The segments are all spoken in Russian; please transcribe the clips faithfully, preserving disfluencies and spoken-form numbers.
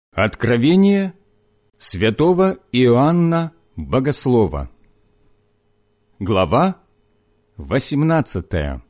Откровение святого Иоанна Богослова. Глава восемнадцатая.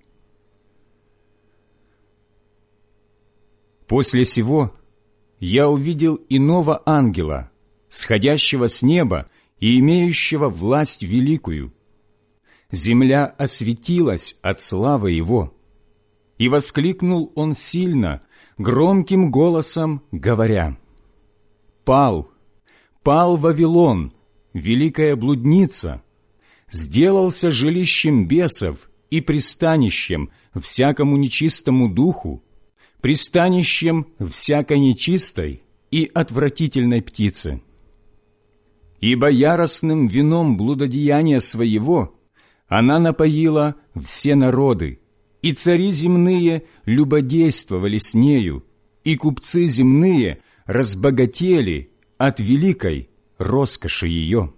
После сего я увидел иного ангела, сходящего с неба и имеющего власть великую. Земля осветилась от славы его. И воскликнул он сильно, громким голосом, говоря: «Пал, пал Вавилон, великая блудница, сделался жилищем бесов и пристанищем всякому нечистому духу, пристанищем всякой нечистой и отвратительной птицы. Ибо яростным вином блудодеяния своего она напоила все народы, и цари земные любодействовали с нею, и купцы земные разбогатели от великой роскоши ее.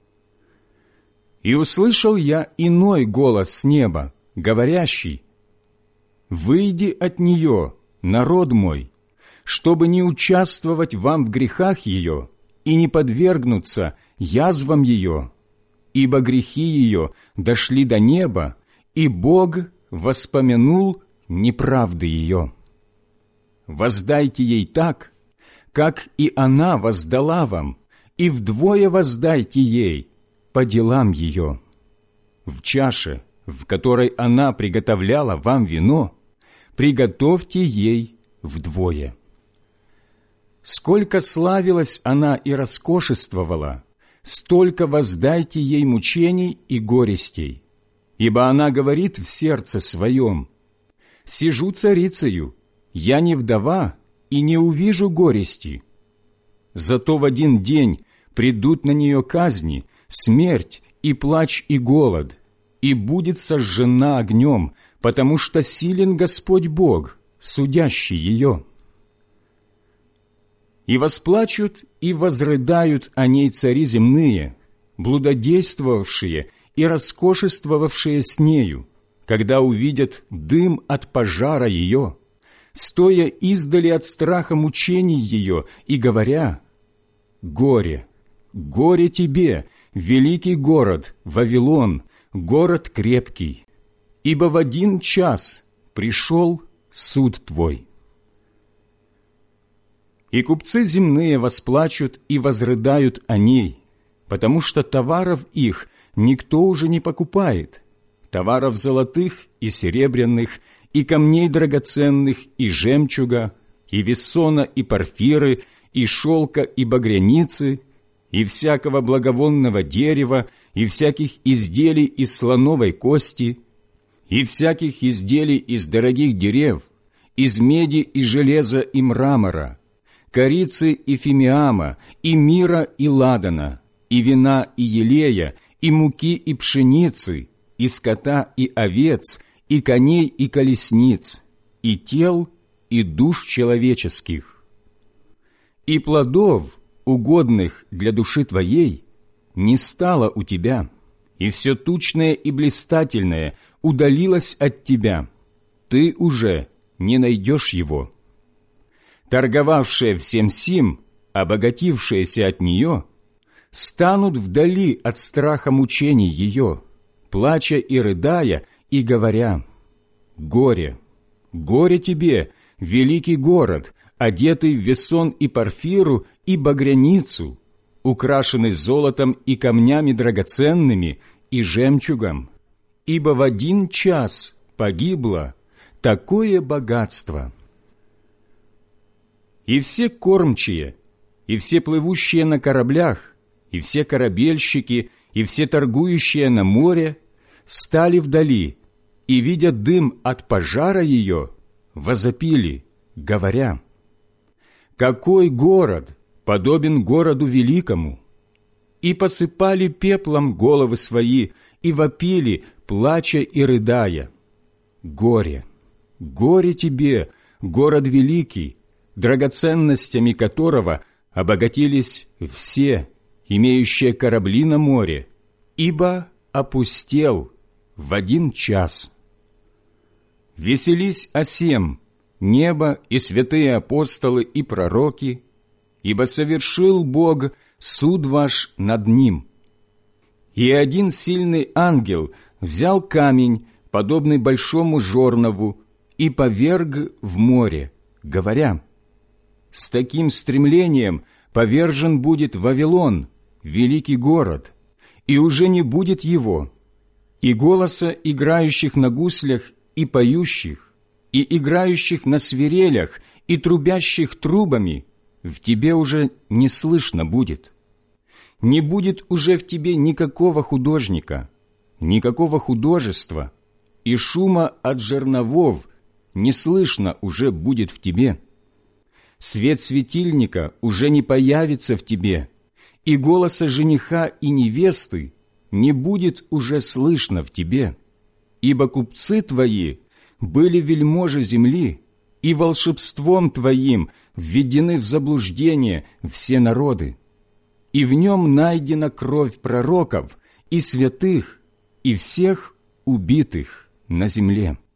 И услышал я иной голос с неба, говорящий: «Выйди от нее, народ мой, чтобы не участвовать вам в грехах ее и не подвергнуться язвам ее, ибо грехи ее дошли до неба, и Бог воспомянул неправды ее. Воздайте ей так, как и она воздала вам, и вдвое воздайте ей по делам ее. В чаше, в которой она приготовляла вам вино, приготовьте ей вдвое. Сколько славилась она и роскошествовала, столько воздайте ей мучений и горестей. Ибо она говорит в сердце своем: сижу царицею, я не вдова и не увижу горести. Зато в один день придут на нее казни, смерть и плач и голод, и будет сожжена огнем, потому что силен Господь Бог, судящий ее. И восплачут и возрыдают о ней цари земные, блудодействовавшие и роскошествовавшие с нею, когда увидят дым от пожара ее, стоя издали от страха мучений ее и говоря: «Горе, горе тебе, великий город, Вавилон, город крепкий, ибо в один час пришел суд твой». И купцы земные восплачут и возрыдают о ней, потому что товаров их никто уже не покупает, товаров золотых и серебряных, и камней драгоценных, и жемчуга, и вессона, и порфиры, и шелка, и багряницы, и всякого благовонного дерева, и всяких изделий из слоновой кости, и всяких изделий из дорогих дерев, из меди и железа и мрамора, корицы и фимиама, и мира и ладана, и вина и елея, и муки и пшеницы, и скота и овец, и коней и колесниц, и тел и душ человеческих. И плодов, угодных для души твоей, не стало у тебя, и все тучное и блистательное удалилось от тебя, ты уже не найдешь его. Торговавшие всем сим, обогатившиеся от нее, станут вдали от страха мучений ее, плача и рыдая, и говоря: «Горе, горе тебе, великий город, одетый в весон и порфиру и багряницу, украшенный золотом и камнями драгоценными и жемчугом, ибо в один час погибло такое богатство». И все кормчие, и все плывущие на кораблях, и все корабельщики, и все торгующие на море стали вдали, и, видя дым от пожара ее, возопили, говоря: «Какой город подобен городу великому?» И посыпали пеплом головы свои, и вопили, плача и рыдая: «Горе, горе тебе, город великий, драгоценностями которого обогатились все, имеющие корабли на море, ибо опустел в один час. Веселись о сем небо и святые апостолы и пророки, ибо совершил Бог суд ваш над ним». И один сильный ангел взял камень, подобный большому жорнову, и поверг в море, говоря: «С таким стремлением повержен будет Вавилон, великий город, и уже не будет его, и голоса играющих на гуслях и поющих, и играющих на свирелях, и трубящих трубами в тебе уже не слышно будет. Не будет уже в тебе никакого художника, никакого художества, и шума от жерновов не слышно уже будет в тебе. Свет светильника уже не появится в тебе, и голоса жениха и невесты не будет уже слышно в тебе, ибо купцы твои были вельможи земли, и волшебством твоим введены в заблуждение все народы, и в нем найдена кровь пророков и святых и всех убитых на земле».